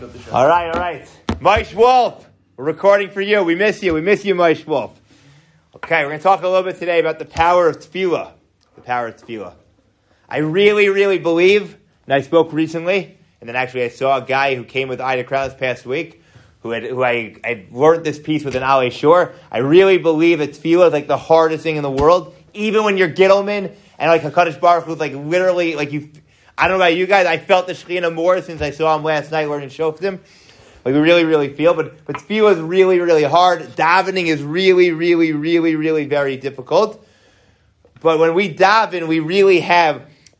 up the show. All right. Moshe Wolf, we're recording for you. We miss you, Moshe Wolf. Okay, we're going to talk a little bit today about the power of tefillah. The power of tefillah. I really, really believe, and I spoke recently, and then actually I saw a guy who came with Ida Crown this past week, who I learned this piece with an Ale Shore. I really believe that tefillah is like the hardest thing in the world, even when you're Gittleman, and like HaKadosh Baruch Hu is like literally, like you, I don't know about you guys, I felt the Shekhinah more since I saw him last night learning Shoftim. Like we really, really feel, but tefillah is really, really hard. Davening is really, really, really, really very difficult. But when we daven, we really have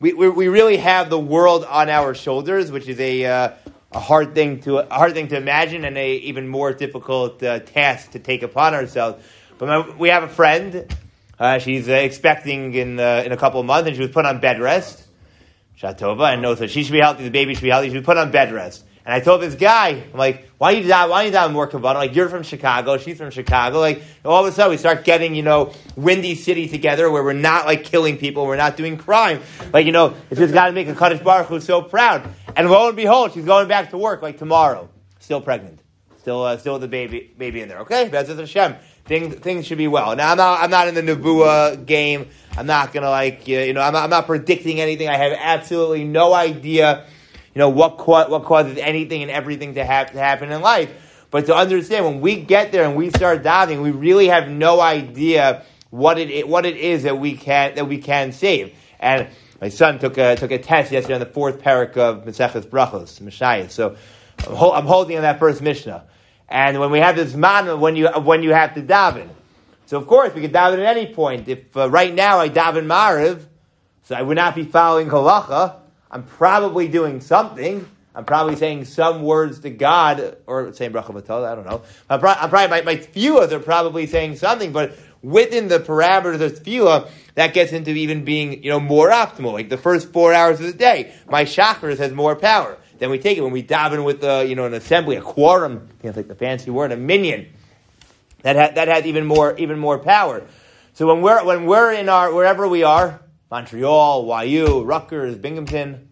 the world on our shoulders, which is a hard thing to imagine, and a even more difficult task to take upon ourselves. But we have a friend. She's expecting in a couple of months, and she was put on bed rest. Shatova, and knows that she should be healthy. The baby should be healthy. She was put on bed rest. And I told this guy, I'm like, why don't you die more kavanah? Like, you're from Chicago, she's from Chicago. Like, all of a sudden we start getting, Windy City together where we're not, like, killing people, we're not doing crime. Like, it's just got to make a Kadosh Baruch Hu so proud. And lo and behold, she's going back to work, like, tomorrow. Still pregnant. Still with the baby in there. Okay? Bezrat Hashem. Things should be well. Now, I'm not in the Nevuah game. I'm not going to, I'm not predicting anything. I have absolutely no idea what causes anything and everything to happen in life. But to understand, when we get there and we start davening, we really have no idea what it is that we can save. And my son took a test yesterday on the fourth parak of Maseches Brachos, Mishnayos. So I'm holding on that first Mishnah. And when we have this man, when you have to daven, so of course we could daven at any point. If right now I daven Ma'ariv, so I would not be following halacha. I'm probably doing something. I'm probably saying some words to God, or saying bracha v'tola, I don't know. I'm probably, my tefillah are probably saying something, but within the parameters of tefillah, that gets into even being, more optimal. Like the first 4 hours of the day, my chakras has more power. Then we take it when we daven with, an assembly, a quorum, it's like the fancy word, a minyan. That has even more power. So when we're in wherever we are, Montreal, YU, Rutgers, Binghamton,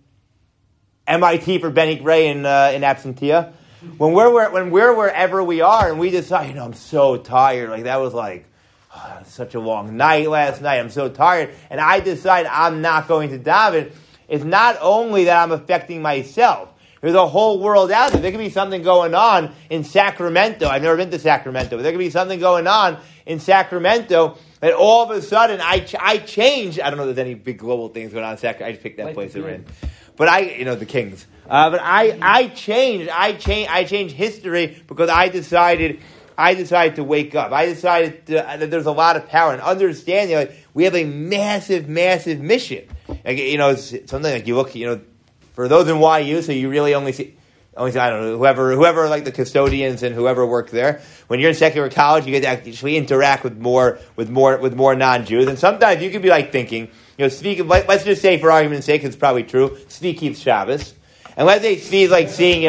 MIT for Benny Gray in Absentia. When we're wherever we are and we decide, I'm so tired. Like that was such a long night last night. I'm so tired, and I decide I'm not going to daven. It's not only that I'm affecting myself. There's a whole world out there. There could be something going on in Sacramento. I've never been to Sacramento, but there could be something going on in Sacramento that all of a sudden I change. I don't know if there's any big global things going on in Sacramento. I just picked that place we're in. But the Kings. But I changed history because I decided to wake up. I decided that there's a lot of power and understanding. We have a massive, massive mission. It's something like you look, for those in YU, so you really only see, I don't know, whoever like the custodians and whoever work there. When you're in secular college, you get to actually interact with more non-Jews. And sometimes you could be thinking, Tzvi, let's just say for argument's sake, it's probably true, Tzvi keeps Shabbos. And let's say Tzvi's seeing,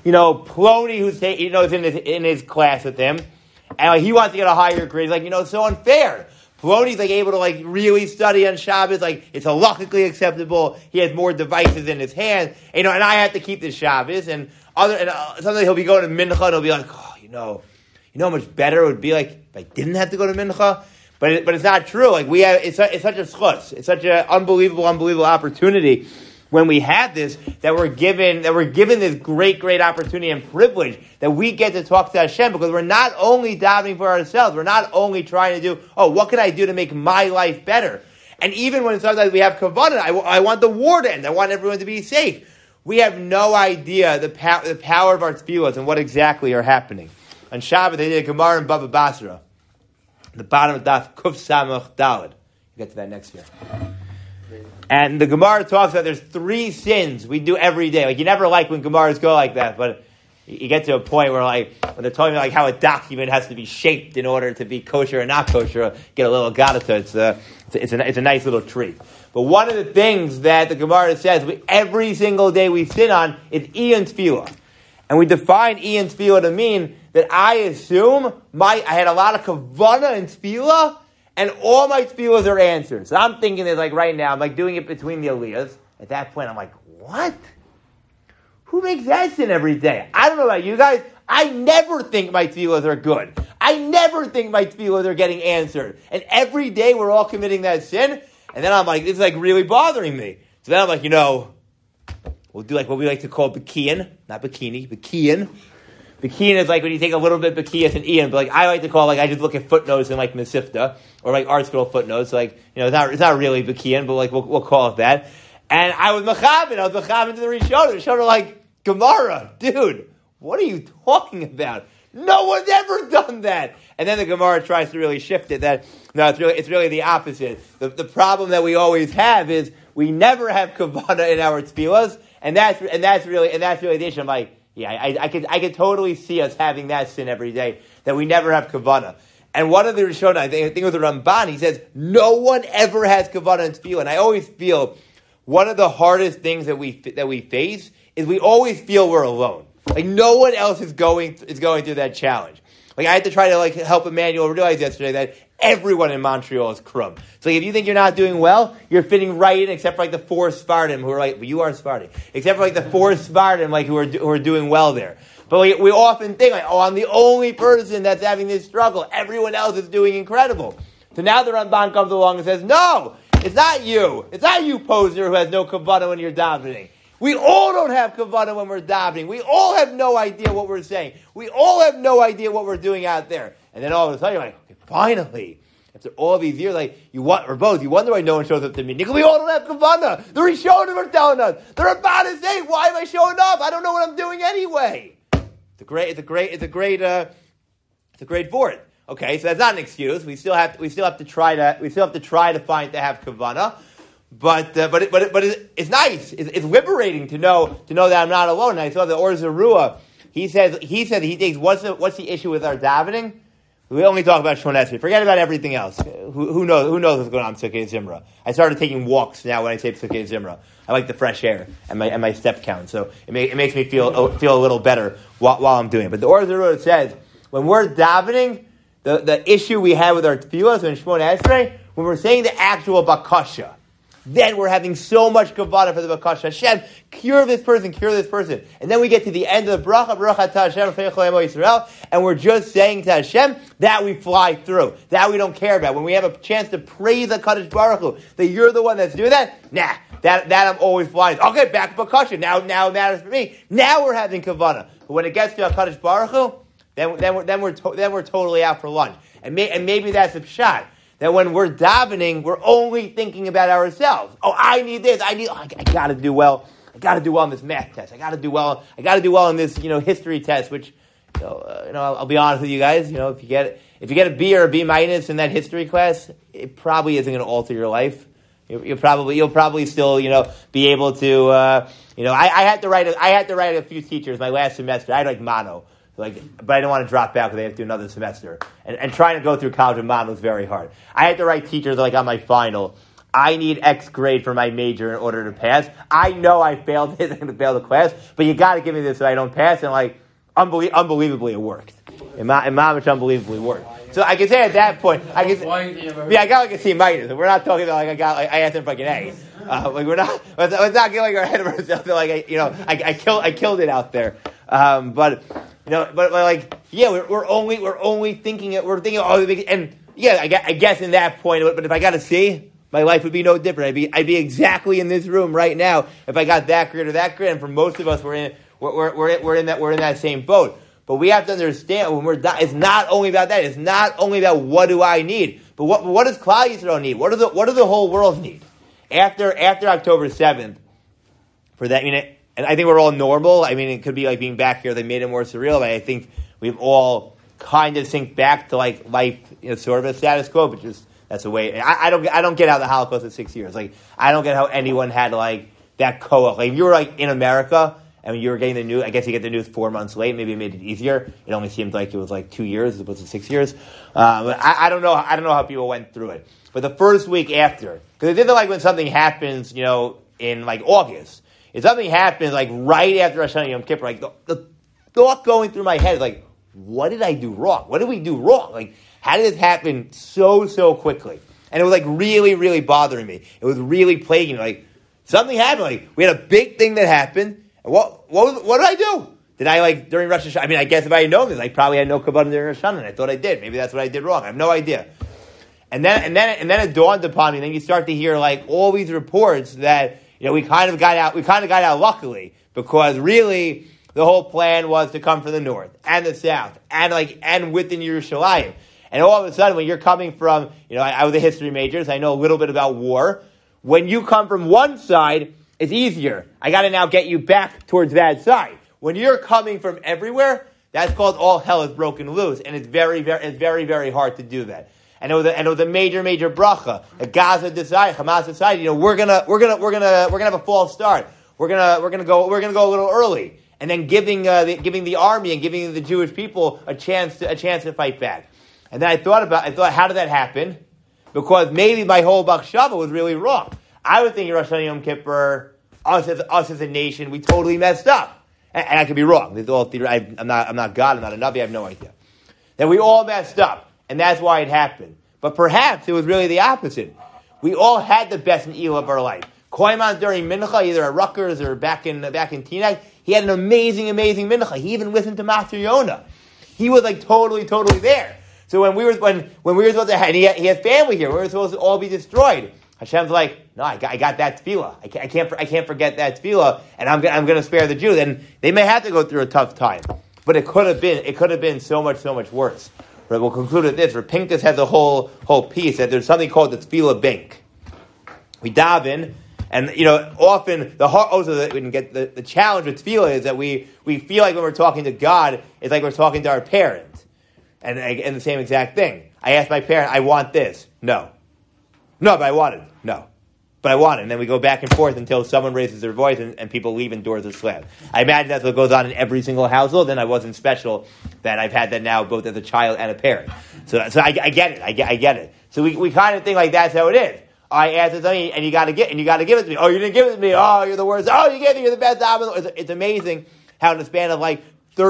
Plony who's is in his class with him, and he wants to get a higher grade. It's so unfair. Plony's able to really study on Shabbos, it's halakhically acceptable. He has more devices in his hand, and I have to keep this Shabbos. And sometimes he'll be going to Mincha, and he'll be like, how much better it would be if I didn't have to go to Mincha. But it's not true. It's such a schutz. It's such an unbelievable opportunity when we have this, that we're given this great, great opportunity and privilege that we get to talk to Hashem, because we're not only davening for ourselves, we're not only trying to do, what can I do to make my life better? And even when sometimes we have kavanah, I want the war to end, I want everyone to be safe. We have no idea the power of our tefillahs and what exactly are happening. On Shabbat, they did a Gemara in Baba Basra, the bottom of Daf Kuf Samach Daled. We'll get to that next year. And the Gemara talks about there's 3 sins we do every day. You never like when Gemaras go like that, but you get to a point where when they're talking about how a document has to be shaped in order to be kosher or not kosher, get a little gadata. It's a nice little treat. But one of the things that the Gemara says every single day we sin on is Ian Tefillah. And we define Ian Tefillah to mean that I assume I had a lot of kavanah and Tefillah, and all my tefillahs are answered. So I'm thinking that right now, I'm doing it between the aliyahs. At that point, I'm like, what? Who makes that sin every day? I don't know about you guys. I never think my tefillos are good. I never think my tefillos are getting answered. And every day we're all committing that sin. And then I'm like, it's like really bothering me. So then I'm like, we'll do like what we like to call Bakian. Not bikini, Bakian. Bakian is like when you take a little bit Bakiyas and Ian, but like I like to call, like I just look at footnotes in like Mesivta, or like art scroll footnotes. Like, it's not really Bakian, but like we'll call it that. And I was Mechavan to the Rishonim. The Rishonim like, Gemara, dude, what are you talking about? No one's ever done that. And then the Gemara tries to really shift it. That no, it's really the opposite. The problem that we always have is we never have kavanah in our tefillas, and that's really the issue. I'm like, yeah, I could totally see us having that sin every day, that we never have kavanah. And one of the Rishonim, I think it was the Ramban, he says no one ever has kavanah in tefillah. And I always feel one of the hardest things that we face is we always feel we're alone. Like no one else is going through that challenge. Like I had to try to like help Emmanuel realize yesterday that everyone in Montreal is krum. So like, if you think you're not doing well, you're fitting right in, except for like the 4 Sephardim who are like, well, you are Sephardi, except for like the 4 Sephardim like who are doing well there. But we often think like, oh, I'm the only person that's having this struggle. Everyone else is doing incredible. So now the Ramban comes along and says, no, it's not you. It's not you, poser, who has no kavanah when you're davening. We all don't have kavanah when we're davening. We all have no idea what we're saying. We all have no idea what we're doing out there. And then all of a sudden you're like, okay, finally, after all these years, like you wonder why no one shows up to me. Because we all don't have kavanah. The Rishonim are telling us. The Ramban is saying, why am I showing up? I don't know what I'm doing anyway. It's a great vort. Okay, so that's not an excuse. We still have to try to find to have kavanah. But it's nice. It's liberating to know that I'm not alone. And I saw the Or Zarua. He says he thinks what's the issue with our davening? We only talk about Shmona Esrei. Forget about everything else. Who knows what's going on in Sukkot Zimra? I started taking walks now when I say Sukkot Zimra. I like the fresh air and my step count, so it makes me feel a little better while I'm doing it. But the Or Zarua says when we're davening, the issue we have with our tefillos in Shmona Esrei, when we're saying the actual bakasha, then we're having so much kavanah for the bakasha. Hashem, cure this person. And then we get to the end of the bracha, bracha ta Hashem, Yisrael, and we're just saying to Hashem that we fly through, that we don't care about. When we have a chance to praise the Kadosh Baruch Hu, that you're the one that's doing that, that I'm always flying. Okay, back to bakasha. Now it matters for me. Now we're having kavanah. But when it gets to Kadosh Baruch Hu, then we're totally out for lunch. And maybe that's a pshat. That when we're davening, we're only thinking about ourselves. Oh, I need this. I got to do well. I got to do well on this math test. I got to do well on this, history test. Which, I'll be honest with you guys. If you get a B or a B minus in that history class, it probably isn't going to alter your life. You'll probably still, be able to. I had to write a few teachers my last semester. I had like mono. But I didn't want to drop out because I had to do another semester. And trying to go through college with mono was very hard. I had to write teachers like on my final. I need X grade for my major in order to pass. I know I failed it. I'm going to fail the class. But you got to give me this so I don't pass. And unbelievably it worked. In Mamish, unbelievably worked. So I can say at that point, I got like a C minus. We're not talking about I answered like an A. Let's not get like our head of ourselves. I killed it out there. We're only thinking it. We're thinking, I guess in that point. But if I got a C, my life would be no different. I'd be exactly in this room right now if I got that grade or that grade. And for most of us, we're in that same boat. But we have to understand when it's not only about that. It's not only about what do I need, but what does Klal Yisrael need? What does the whole world need after October 7th? For that, and I think we're all normal. It could be like being back here. They made it more surreal. But I think we've all kind of synced back to like life, sort of a status quo. But just that's the way. I don't get how the Holocaust in 6 years. Like I don't get how anyone had like that koach. Like if you were like in America and you were getting the news, I guess you get the news 4 months late. Maybe it made it easier. It only seemed like it was like 2 years as opposed to 6 years. But I don't know how people went through it. But the first week after, because it isn't like when something happens, in like August. If something happens like right after Rosh Hashanah Yom Kippur, like the thought going through my head is like, what did I do wrong? What did we do wrong? Like, how did this happen so quickly? And it was like really, really bothering me. It was really plaguing me. Like something happened. Like we had a big thing that happened, And what did I do? Did I, like, during Rosh Hashanah? I mean, I guess if I had known this, I probably had no kabbalah during Rosh Hashanah, and I thought I did. Maybe that's what I did wrong. I have no idea. And then it dawned upon me. And then you start to hear, like, all these reports that, we kind of got out luckily, because really the whole plan was to come from the north and the south and within Yerushalayim. And all of a sudden, when you're coming from, I was a history major, so I know a little bit about war. When you come from one side, it's easier. I got to now get you back towards that side. When you're coming from everywhere, that's called all hell is broken loose, and it's very, very, very hard to do that. And it was a major bracha. Gaza decided, Hamas decided, we're gonna have a false start. We're gonna go a little early, and then giving the army and giving the Jewish people a chance to fight back. And then I thought, how did that happen? Because maybe my whole Bachshava was really wrong. I was thinking Rosh Hashanah Yom Kippur, us as a nation, we totally messed up. And I could be wrong. This is all theory. I'm not God, I'm not a Navi, I have no idea. That we all messed up, and that's why it happened. But perhaps it was really the opposite. We all had the best meal of our life. Koiman during Mincha, either at Rutgers or back in Teaneck, he had an amazing Mincha. He even listened to Master Yonah. He was like totally there. So when we were supposed to have, he had family here, we were supposed to all be destroyed. Hashem's like, no, I got that tefillah. I can't forget that tefillah, and I'm going to spare the Jews. And they may have to go through a tough time, but it could have been so much worse. But we'll conclude with this. Pinchas has a whole piece that there's something called the tefillah bank. We daven, and often the challenge with tefillah is that we feel like when we're talking to God, it's like we're talking to our parents. And the same exact thing. I asked my parent, I want this. No, but I want it. No, but I want it. And then we go back and forth until someone raises their voice and people leave and doors are slammed. I imagine that's what goes on in every single household. And I wasn't special that I've had that now both as a child and a parent. So I get it. I get it. So we kind of think like that's how it is. I asked it something and you got to give it to me. Oh, you didn't give it to me. Oh, you're the worst. Oh, you gave it. You're the best. It's amazing how in the span of like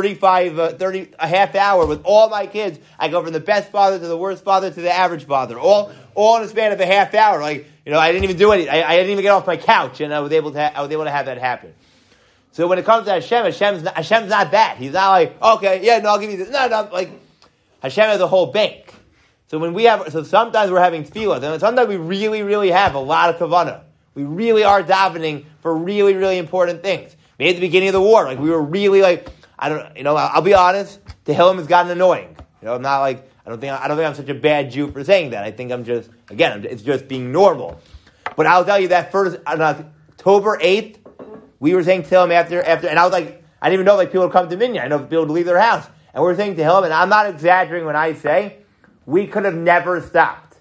30, a half hour with all my kids, I go from the best father to the worst father to the average father. All in the span of a half hour. Like, I didn't even do anything. I didn't even get off my couch, and I was able to have that happen. So when it comes to Hashem's not that. He's not like, okay, yeah, no, I'll give you this. No, like, Hashem has a whole bank. So sometimes we're having tefillah, and sometimes we really, really have a lot of kavanah. We really are davening for really, really important things. Maybe at the beginning of the war, like, we were really like, I'll be honest, Tehillim has gotten annoying. I'm not like, I don't think I'm such a bad Jew for saying that. I think it's just being normal. But I'll tell you that first, on October 8th, we were saying Tehillim after, and I was like, I didn't even know people would come to Minyan. I know people would leave their house. And we were saying Tehillim, and I'm not exaggerating when I say, we could have never stopped.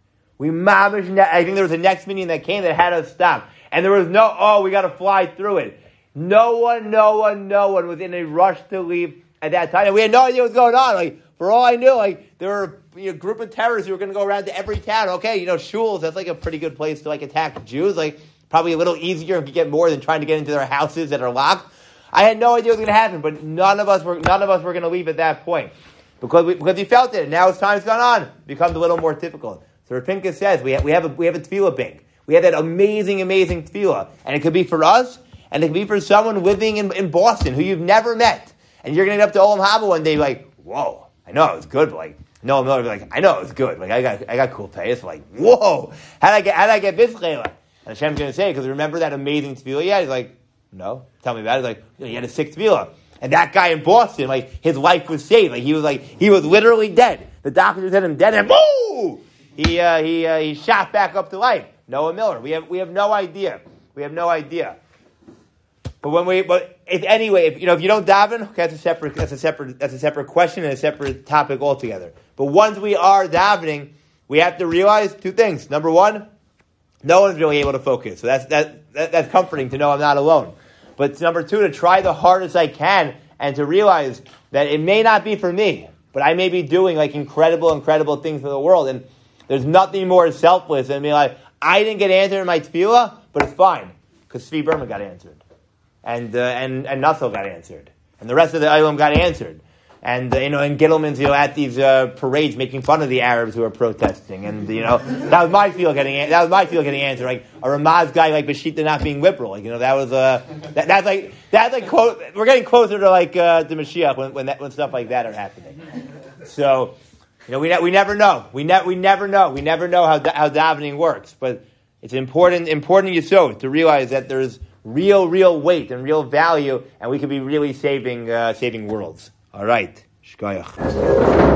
I think there was a next Minyan that came that had us stop. And there was we got to fly through it. No one was in a rush to leave at that time. And we had no idea what was going on. Like, for all I knew, like, there were a group of terrorists who were going to go around to every town. Okay, shuls, that's like a pretty good place to like attack Jews. Like, probably a little easier if you get more than trying to get into their houses that are locked. I had no idea what was going to happen, but none of us were going to leave at that point. Because we felt it. Now as time's gone on, it becomes a little more difficult. So Rapinka says we have a tefillah bank. We have that amazing tefillah. And it could be for us, and it could be for someone living in Boston who you've never met. And you're going to get up to Olam Haba one day like, whoa, I know it was good, but like, Noah Miller like, I know it was good. Like, I got cool pay. It's like, whoa, how did I get this chayla? And Hashem's going to say, because remember that amazing tefillah? Yeah, he's like, no, tell me about it. He's like, he had a sick tefillah. And that guy in Boston, like, his life was saved. Like, he was literally dead. The doctors had him dead, and boom! He shot back up to life. Noah Miller. We have no idea. We have no idea. But if you don't daven, okay, that's a separate question and a separate topic altogether. But once we are davening, we have to realize two things. Number one, no one's really able to focus. So that's comforting to know I'm not alone. But number two, to try the hardest I can and to realize that it may not be for me, but I may be doing like incredible things for the world. And there's nothing more selfless than being like, I didn't get answered in my tefillah, but it's fine because Tzvi Berman got answered, and Nassau got answered, and the rest of the Olam got answered. and and Gittleman's, at these parades making fun of the Arabs who are protesting, and that was my feel getting answered. Like a Ramaz guy like Bashita not being liberal, that was that's like quote. We're getting closer to like the Mashiach when stuff like that are happening. So we never know. We never know. We never know how davening works, but it's important yesod to realize that there's real weight and real value, and we could be really saving worlds. All right. Shkoyach.